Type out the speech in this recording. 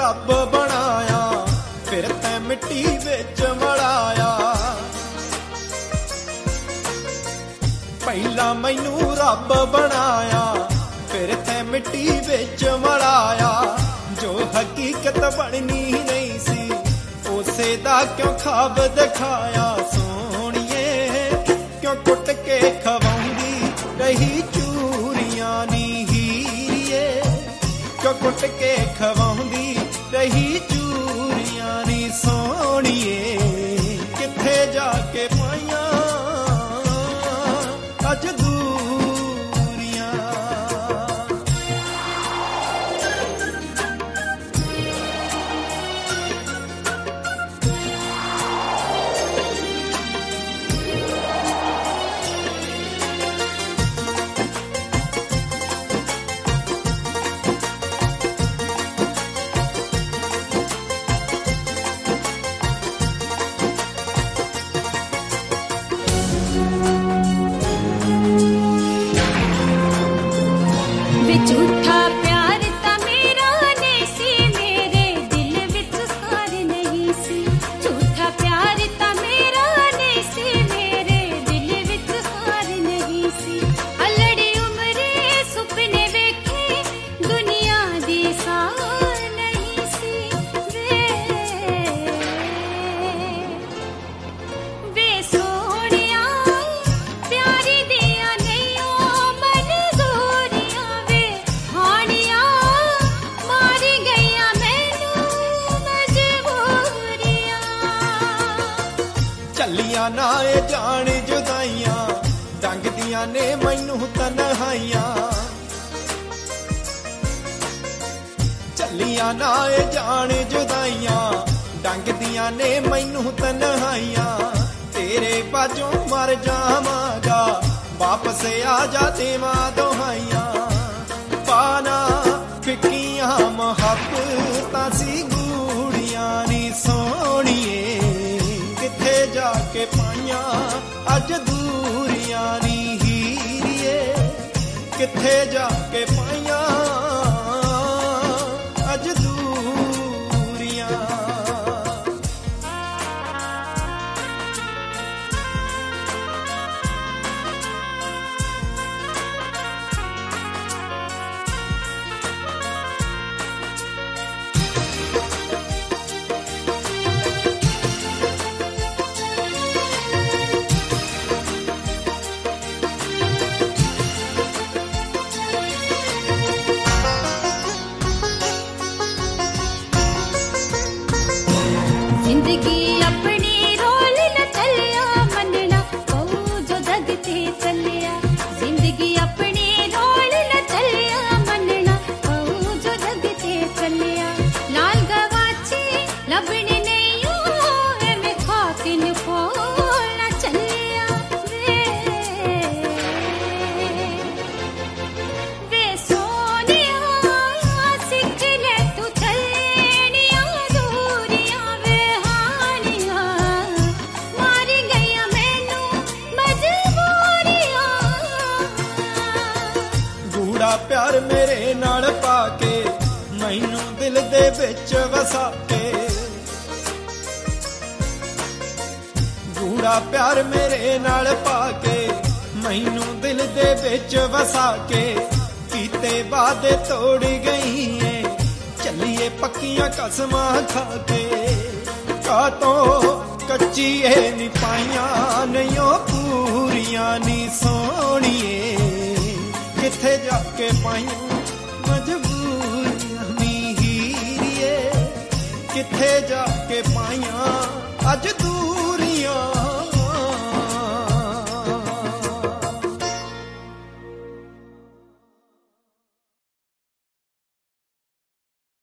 रब बनाया फिर तैं मिट्टी विच मिलाया। पहला मैनू रब बनाया फिर तैं मिट्टी विच मिलाया। जो हकीकत बननी नहीं सी उसे दा क्यों ख्वाब दिखाया। सोहणिए क्यों कुट के खवाउंदी रही चूरियां नी हीरिए। क्यों कुट के खवाउंदी रही चूरियां नी सोहणिए। किथे जाके पाइयां अज दूरियां। झूठा प्यार ता मेरा नहीं सी मेरे दिल विच सार नहीं सी। झूठा प्यार ता मेरा नहीं सी मेरे दिल विच सार नहीं सी। अलड़ी उमरे सुपने वेखे दुनिया दी सार नहीं सी। वे सोहणिया प्यारी दिया नहीं ओ मनजूरियां। वे हानिया मारी गईयां मैनू मजबूरियां। ਚੱਲੀਆਂ ਨਾ ਇਹ ਜਾਣ ਜੁਦਾਈਆਂ ਡੰਗਦੀਆਂ ਨੇ ਮੈਨੂੰ ਤਨਹਾਈਆਂ। ਚੱਲੀਆਂ ਨਾ ਇਹ ਜਾਣ ਜੁਦਾਈਆਂ ਡੰਗਦੀਆਂ ਨੇ ਮੈਨੂੰ ਤਨਹਾਈਆਂ। ਤੇਰੇ ਬਾਝੋਂ ਮਰ ਜਾਵਾਂਗਾ ਵਾਪਸ ਆ ਜਾ ਦੇਵਾਂ ਦੁਹਾਈਆਂ। ਪਾਣਾ ਫਿੱਕੀਆਂ ਮੁਹੱਬਤਾਂ ਸੀ ਗੂੜੀਆਂ ਨੀ ਸੋਹਣੀਏ। ਕਿੱਥੇ ਜਾ ਕੇ ਪਾਈਆਂ ਅੱਜ ਦੂਰੀਆਂ ਨੀ ਹੀਰੀਏ। ਕਿੱਥੇ ਜਾ ਕੇ ਪਾਈਆਂ ਅੱਜ ਦੂਰੀਆਂ। जिंदगी अपनी रोल न चलिया मनना कहू जो दगते चलिया। जिंदगी अपनी रोल न चलिया मनना कहू जो दगते चलिया। लाल गवाची लबने नहीं है मैं खातिन खोलना चलिया। वे सोनिया सिख ले तू चलनिया दूरियां। वे हानिया मारी गईयां मैनू मजबूरियां। ਗੂੜਾ ਪਿਆਰ ਮੇਰੇ ਨਾਲ ਪਾ ਕੇ ਮੈਨੂੰ ਦਿਲ ਦੇ ਵਿੱਚ ਵਸਾ ਕੇ। ਗੂੜਾ ਪਿਆਰ ਮੇਰੇ ਨਾਲ ਪਾ ਕੇ ਮੈਨੂੰ ਦਿਲ ਦੇ ਵਿੱਚ ਵਸਾ ਕੇ। ਕੀਤੇ ਵਾਅਦੇ ਤੋੜ ਗਈ ਏ ਚੱਲੀਏ ਪੱਕੀਆਂ ਕਸਮਾਂ ਖਾ ਕੇ। ਕਾਤੋਂ ਕੱਚੀ ਏ ਨੀ ਪਾਈਆਂ ਨਹੀਂ ਉਹ ਪੂਰੀਆਂ ਨੀ ਸੋਹਣੀਏ। ਕਿੱਥੇ ਜਾ ਕੇ ਪਾਈਆਂ ਮਜਬੂਰੀਆਂ ਨੀ ਹੀਰੀਏ। ਕਿੱਥੇ ਜਾ ਕੇ ਪਾਈਆਂ ਅੱਜ